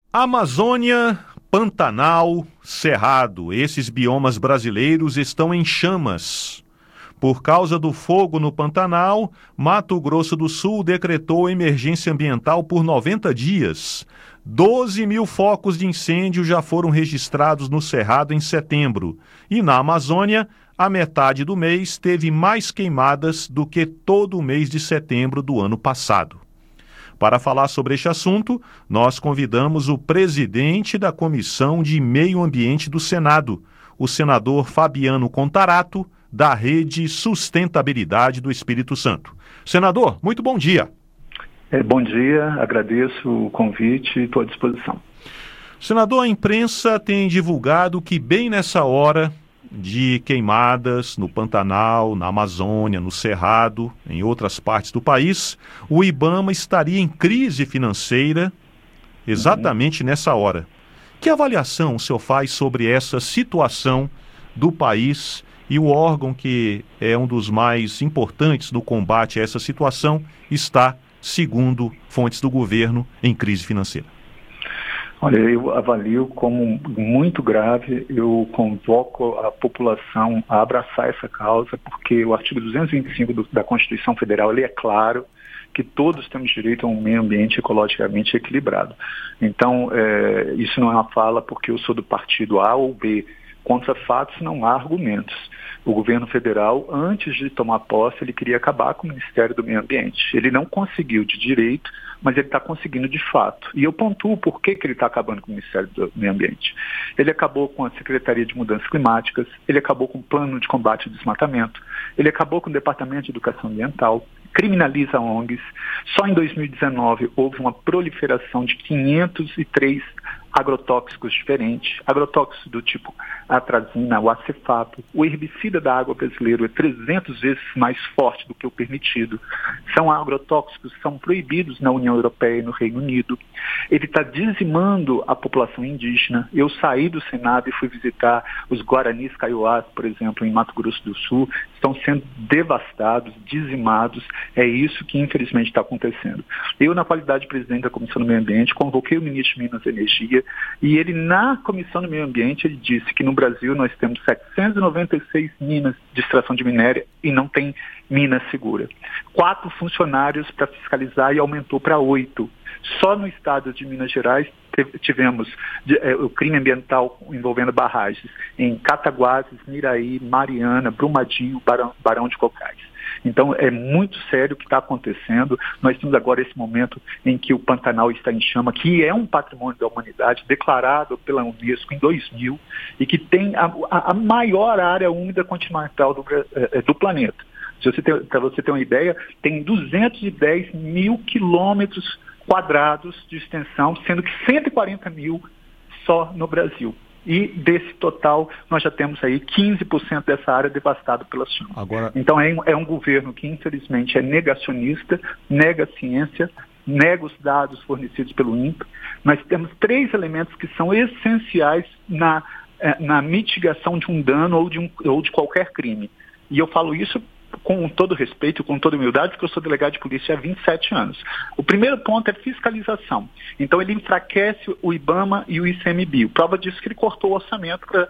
Amazônia, Pantanal, Cerrado, esses biomas brasileiros estão em chamas. Por causa do fogo no Pantanal, Mato Grosso do Sul decretou emergência ambiental por 90 dias. 12 mil focos de incêndio já foram registrados no Cerrado em setembro. E na Amazônia, a metade do mês teve mais queimadas do que todo o mês de setembro do ano passado. Para falar sobre este assunto, nós convidamos o presidente da Comissão de Meio Ambiente do Senado, o senador Fabiano Contarato, da Rede Sustentabilidade do Espírito Santo. Senador, muito bom dia. Bom dia, agradeço o convite e estou à disposição. Senador, a imprensa tem divulgado que bem nessa hora de queimadas no Pantanal, na Amazônia, no Cerrado, em outras partes do país, o IBAMA estaria em crise financeira exatamente nessa hora. Que avaliação o senhor faz sobre essa situação do país e o órgão que é um dos mais importantes no combate a essa situação está, segundo fontes do governo, em crise financeira? Olha, eu avalio como muito grave, eu convoco a população a abraçar essa causa, porque o artigo 225 da Constituição Federal, ele é claro que todos temos direito a um meio ambiente ecologicamente equilibrado. Então, isso não é uma fala porque eu sou do partido A ou B. Contra fatos não há argumentos. O governo federal, antes de tomar posse, ele queria acabar com o Ministério do Meio Ambiente. Ele não conseguiu de direito, mas ele está conseguindo de fato. E eu pontuo por que ele está acabando com o Ministério do Meio Ambiente. Ele acabou com a Secretaria de Mudanças Climáticas, ele acabou com o Plano de Combate ao Desmatamento, ele acabou com o Departamento de Educação Ambiental, criminaliza ONGs. Só em 2019 houve uma proliferação de 503 agrotóxicos diferentes, agrotóxicos do tipo atrazina, o acefato, o herbicida da água brasileiro é 300 vezes mais forte do que o permitido. São agrotóxicos que são proibidos na União Europeia e no Reino Unido. Ele está dizimando a população indígena. Eu saí do Senado e fui visitar os Guaranis Kaiowás, por exemplo, em Mato Grosso do Sul, estão sendo devastados, dizimados. É isso que infelizmente está acontecendo. Eu, na qualidade de presidente da Comissão do Meio Ambiente, convoquei o ministro de Minas e Energia e ele, na Comissão do Meio Ambiente, ele disse que no Brasil nós temos 796 minas de extração de minério e não tem mina segura. 4 funcionários para fiscalizar e aumentou para 8. Só no estado de Minas Gerais tivemos o crime ambiental envolvendo barragens em Cataguases, Miraí, Mariana, Brumadinho, Barão de Cocais. Então é muito sério o que está acontecendo. Nós temos agora esse momento em que o Pantanal está em chama, que é um patrimônio da humanidade declarado pela Unesco em 2000 e que tem a maior área úmida continental do planeta. Para você ter uma ideia, tem 210 mil quilômetros quadrados de extensão, sendo que 140 mil só no Brasil. E desse total, nós já temos aí 15% dessa área devastada pelas chamas. Então é um governo que infelizmente é negacionista, nega a ciência, nega os dados fornecidos pelo INPE. Nós temos 3 elementos que são essenciais na mitigação de um dano ou de qualquer crime. E eu falo isso com todo respeito, com toda humildade, porque eu sou delegado de polícia há 27 anos. O primeiro ponto é fiscalização. Então ele enfraquece o IBAMA e o ICMBio. Prova disso que ele cortou o orçamento para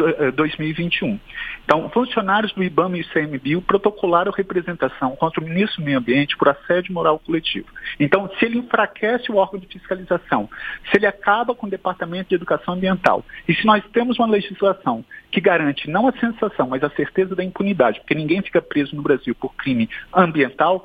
2021. Então, funcionários do IBAMA e ICMBio protocolaram representação contra o ministro do Meio Ambiente por assédio moral coletivo. Então, se ele enfraquece o órgão de fiscalização, se ele acaba com o Departamento de Educação Ambiental, e se nós temos uma legislação que garante não a sensação, mas a certeza da impunidade, porque ninguém fica preso no Brasil por crime ambiental,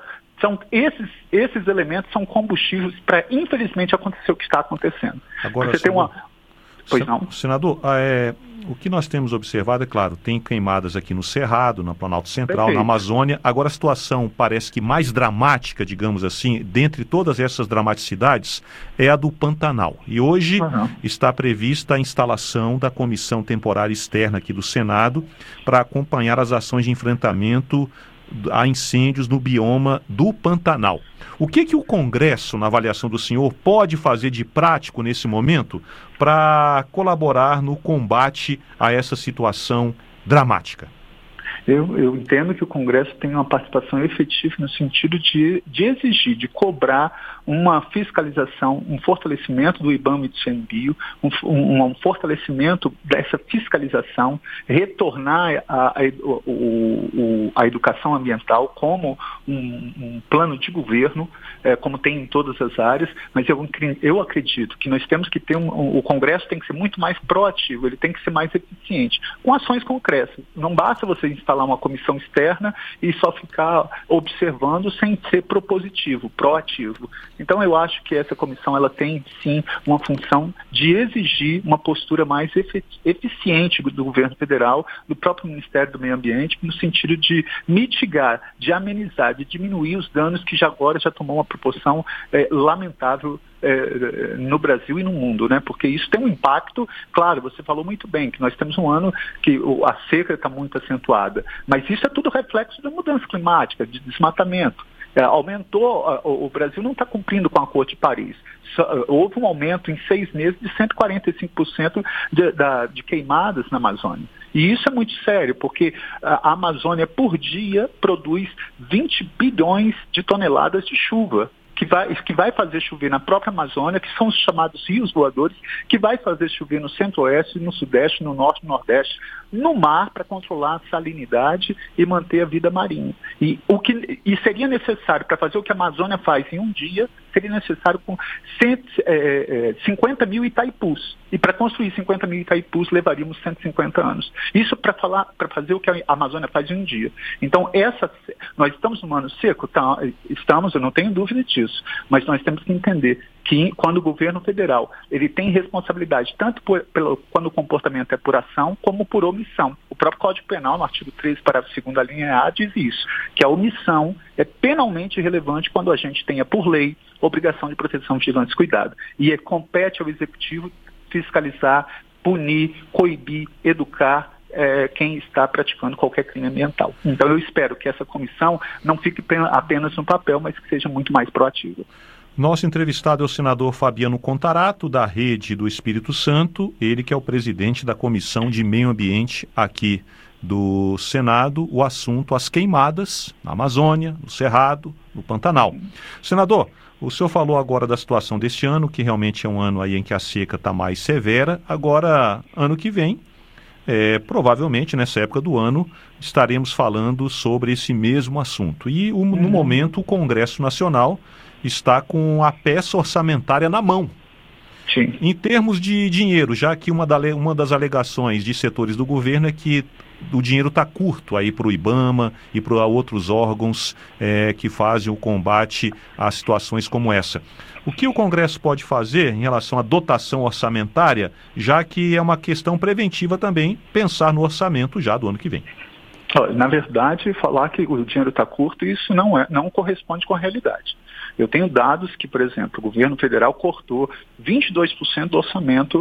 esses elementos são combustíveis para, infelizmente, acontecer o que está acontecendo. Agora, você tem uma... Pois não. Senador, o que nós temos observado, é claro, tem queimadas aqui no Cerrado, no Planalto Central, Perfeito. Na Amazônia. Agora a situação parece que mais dramática, digamos assim, dentre todas essas dramaticidades, é a do Pantanal. E hoje está prevista a instalação da Comissão Temporária Externa aqui do Senado para acompanhar as ações de enfrentamento a incêndios no bioma do Pantanal. O que o Congresso, na avaliação do senhor, pode fazer de prático nesse momento para colaborar no combate a essa situação dramática? Eu entendo que o Congresso tem uma participação efetiva no sentido de exigir, de cobrar uma fiscalização, um fortalecimento do IBAMA e do ICMBio, um fortalecimento dessa fiscalização, retornar a educação ambiental como um plano de governo, como tem em todas as áreas, mas eu acredito que nós temos que ter o Congresso tem que ser muito mais proativo, ele tem que ser mais eficiente, com ações concretas. Não basta você instalar uma comissão externa e só ficar observando sem ser propositivo, proativo. Então eu acho que essa comissão ela tem sim uma função de exigir uma postura mais eficiente do governo federal, do próprio Ministério do Meio Ambiente, no sentido de mitigar, de amenizar, de diminuir os danos que agora já tomou uma proporção lamentável no Brasil e no mundo, né? Porque isso tem um impacto, claro, você falou muito bem, que nós temos um ano que a seca está muito acentuada, mas isso é tudo reflexo da mudança climática, de desmatamento. Aumentou, o Brasil não está cumprindo com o Acordo de Paris. Houve um aumento em 6 meses de 145% de queimadas na Amazônia. E isso é muito sério, porque a Amazônia por dia produz 20 bilhões de toneladas de chuva, que vai fazer chover na própria Amazônia, que são os chamados rios voadores, que vai fazer chover no centro-oeste, no sudeste, no norte, no nordeste, no mar, para controlar a salinidade e manter a vida marinha. E seria necessário, para fazer o que a Amazônia faz em um dia, seria necessário com 50 mil Itaipus. E para construir 50 mil Itaipus levaríamos 150 anos. Isso para fazer o que a Amazônia faz em um dia. Então, nós estamos num ano seco? Estamos, eu não tenho dúvida disso. Mas nós temos que entender que quando o governo federal ele tem responsabilidade, tanto quando o comportamento é por ação, como por omissão. O próprio Código Penal, no artigo 13, parágrafo 2º, a linha A, diz isso, que a omissão é penalmente relevante quando a gente tenha, por lei, obrigação de proteção, vigilância e cuidado. E compete ao Executivo fiscalizar, punir, coibir, educar quem está praticando qualquer crime ambiental. Então eu espero que essa comissão não fique apenas no papel, mas que seja muito mais proativa. Nosso entrevistado é o senador Fabiano Contarato, da Rede do Espírito Santo, ele que é o presidente da Comissão de Meio Ambiente aqui do Senado, o assunto as queimadas na Amazônia, no Cerrado, no Pantanal. Senador, o senhor falou agora da situação deste ano, que realmente é um ano aí em que a seca está mais severa. Agora, ano que vem, provavelmente nessa época do ano, estaremos falando sobre esse mesmo assunto. E no momento o Congresso Nacional está com a peça orçamentária na mão. Sim. Em termos de dinheiro, já que uma das alegações de setores do governo é que o dinheiro está curto aí para o IBAMA e para outros órgãos que fazem o combate a situações como essa. O que o Congresso pode fazer em relação à dotação orçamentária, já que é uma questão preventiva também pensar no orçamento já do ano que vem? Na verdade, falar que o dinheiro está curto, isso não corresponde com a realidade. Eu tenho dados que, por exemplo, o governo federal cortou 22% do orçamento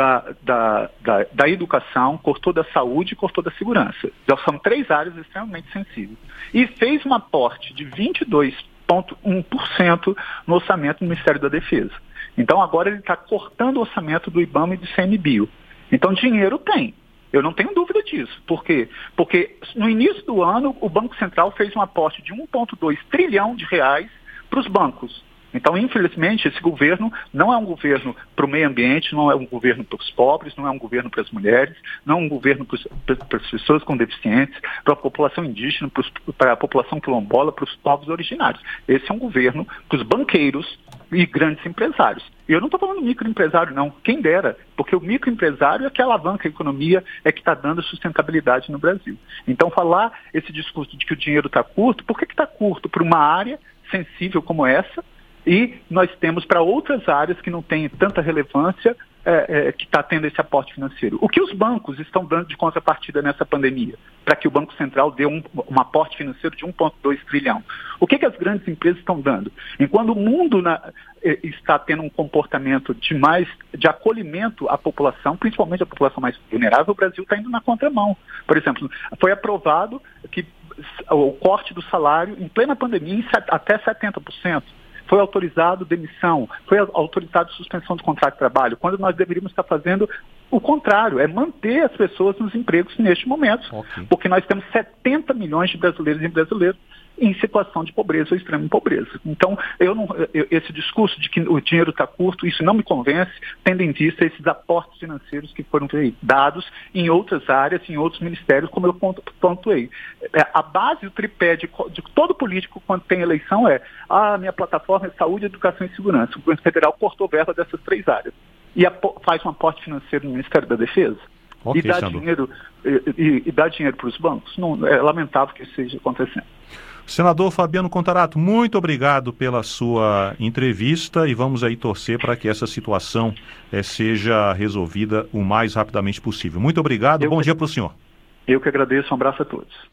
da educação, cortou da saúde e cortou da segurança. Então, são 3 áreas extremamente sensíveis. E fez um aporte de 22,1% no orçamento do Ministério da Defesa. Então, agora ele está cortando o orçamento do IBAMA e do ICMBio. Então, dinheiro tem. Eu não tenho dúvida disso. Por quê? Porque no início do ano, o Banco Central fez um aporte de 1,2 trilhão de reais para os bancos. Então, infelizmente, esse governo não é um governo para o meio ambiente, não é um governo para os pobres, não é um governo para as mulheres, não é um governo para as pessoas com deficientes, para a população indígena, para a população quilombola, para os povos originários. Esse é um governo para os banqueiros e grandes empresários. E eu não estou falando microempresário, não. Quem dera, porque o microempresário é que alavanca a economia, é que está dando sustentabilidade no Brasil. Então, falar esse discurso de que o dinheiro está curto, por que está curto? Para uma área sensível como essa, e nós temos para outras áreas que não têm tanta relevância, que está tendo esse aporte financeiro. O que os bancos estão dando de contrapartida nessa pandemia, para que o Banco Central dê um aporte financeiro de 1,2 trilhão? O que as grandes empresas estão dando? Enquanto o mundo está tendo um comportamento de acolhimento à população, principalmente a população mais vulnerável, o Brasil está indo na contramão. Por exemplo, foi aprovado que o corte do salário em plena pandemia até 70%. Foi autorizado demissão, foi autorizado suspensão do contrato de trabalho, quando nós deveríamos estar fazendo O contrário, é manter as pessoas nos empregos neste momento, porque nós temos 70 milhões de brasileiros e brasileiros em situação de pobreza ou extrema pobreza. Então, esse discurso de que o dinheiro está curto, isso não me convence, tendo em vista esses aportes financeiros que foram dados em outras áreas, em outros ministérios, como eu pontuei. A base, o tripé de todo político quando tem eleição minha plataforma é saúde, educação e segurança. O governo federal cortou verba dessas 3 áreas. E faz um aporte financeiro no Ministério da Defesa e dá dinheiro para os bancos. Não, é lamentável que isso esteja acontecendo. Senador Fabiano Contarato, muito obrigado pela sua entrevista e vamos aí torcer para que essa situação seja resolvida o mais rapidamente possível. Muito obrigado, bom dia para o senhor. Eu que agradeço, um abraço a todos.